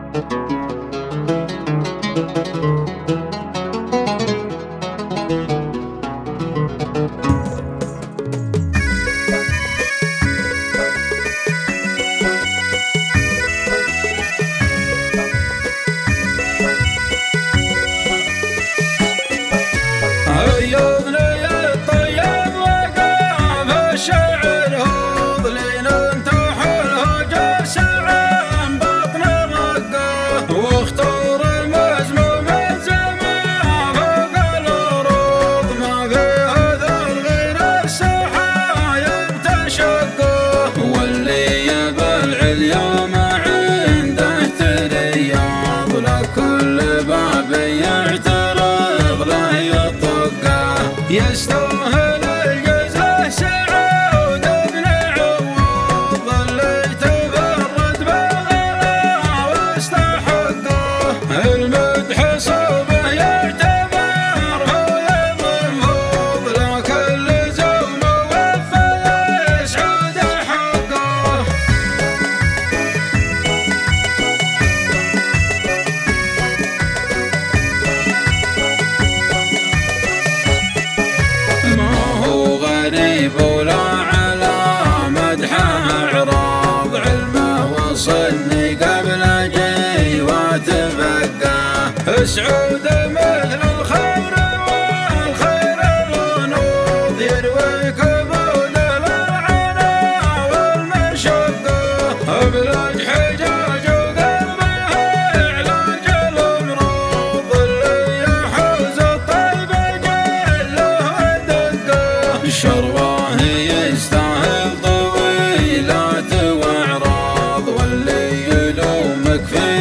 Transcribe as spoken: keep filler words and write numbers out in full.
يستاهل الجزاء سعود بن عوض اللي تفرد بالغلا واستحقه المدح صوبه يعتبر هو المفروض لكن لزوم وفى يسعود حقه. غريب ولا على مدحه اعراض علمه وصلني قبل جي واتفقه سعود مثل الخير والخير الغنوض يروي كبود العنا والمشقه ابلج حجاج وقلبه علاج الامراض اللي يحوز الطيب جله ودقه شرواه يستاهل طويلات واعراض واللي يلومك في